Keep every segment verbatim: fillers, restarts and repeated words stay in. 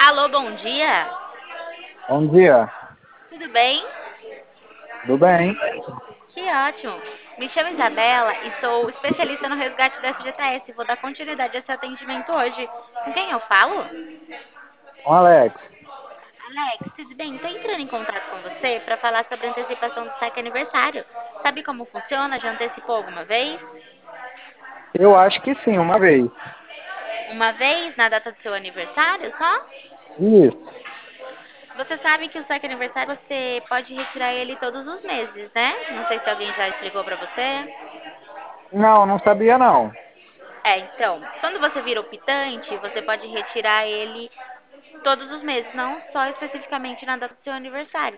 Alô, bom dia. Bom dia, Tudo bem? tudo bem? Que ótimo. Me chamo Isabela e sou especialista no resgate do F G T S. Vou dar continuidade a esse atendimento hoje. Com quem eu falo? Bom, Alex, Alex, tudo bem? Estou entrando em contato com você para falar sobre a antecipação do saque aniversário. Sabe como funciona? Já antecipou alguma vez? eu acho que sim, uma vez. Uma vez na data do seu aniversário só? Isso. Você sabe que o saque aniversário você pode retirar ele todos os meses, né? Não sei se alguém já explicou para você. Não, não sabia não. É, então, quando você vira optante, você pode retirar ele todos os meses, não só especificamente na data do seu aniversário.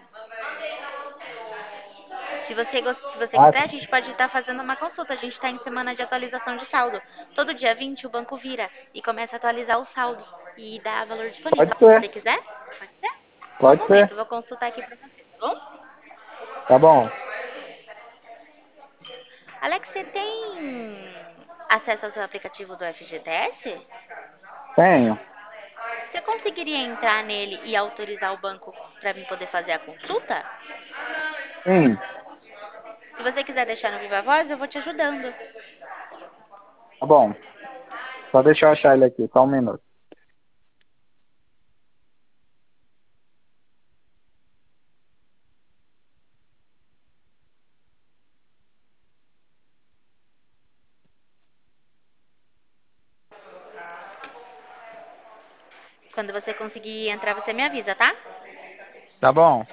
Se você, gos- se você Ah, quiser, a gente pode estar fazendo uma consulta. A gente está em semana de atualização de saldo. Todo dia vinte o banco vira e começa a atualizar o saldo e dá valor disponível. pode Se ser, você quiser, pode ser? Só um pode momento, ser. eu vou consultar aqui para você, tá bom? Tá bom. Alex, você tem acesso ao seu aplicativo do F G T S? Tenho. Você conseguiria entrar nele e autorizar o banco para mim poder fazer a consulta? Sim, Se você quiser deixar no Viva Voz, eu vou te ajudando. tá bom. Só deixa eu achar ele aqui, só um minuto. Quando você conseguir entrar, você me avisa, tá? Tá bom.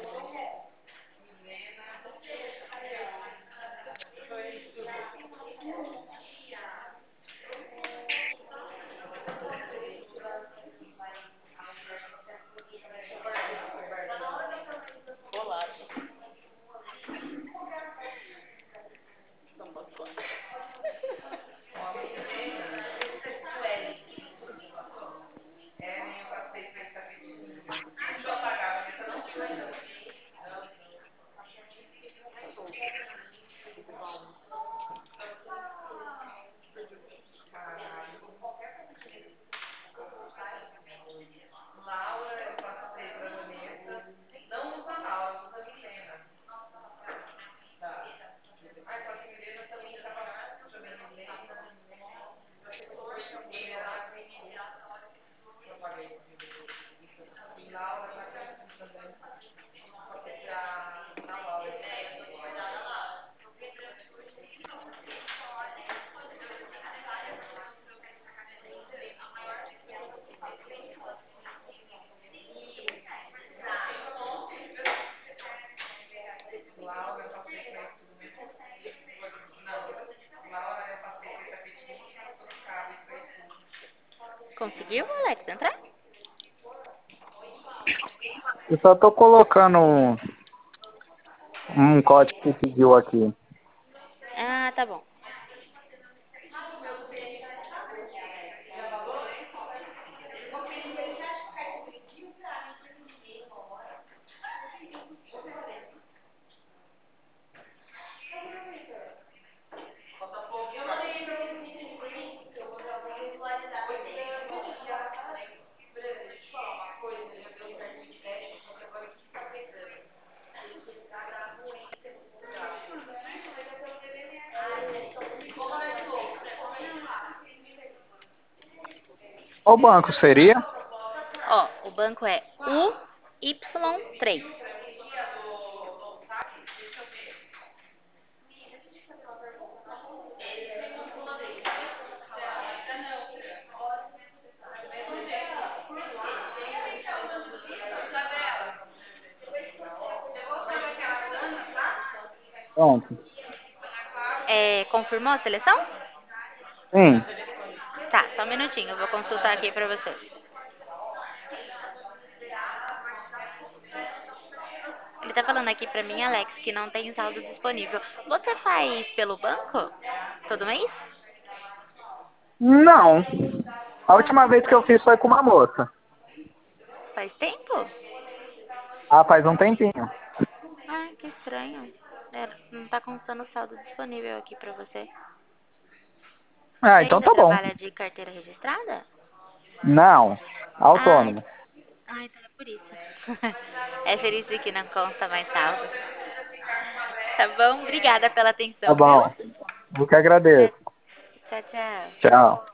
Conseguiu, Alex, entrar? Eu só tô colocando um, um código que você pediu aqui. Ah, tá bom. Qual banco seria? Ó, o banco é U Y três. Pronto. É, confirmou a seleção? Sim. Tá, só um minutinho, eu vou consultar aqui pra você. Ele tá falando aqui pra mim, Alex, que não tem saldo disponível. Você faz pelo banco? Todo mês? Não. A última vez que eu fiz foi com uma moça. Faz tempo? Ah, faz um tempinho. Ah, que estranho. É, não tá constando saldo disponível aqui pra você. Ah, Você então ainda tá bom. trabalha de carteira registrada? Não. Ah, Autônomo. Ah, então é por isso. É por isso que não consta mais saldo. Tá bom? Obrigada pela Tá atenção, viu? bom. Eu que agradeço. Tchau, tchau. Tchau.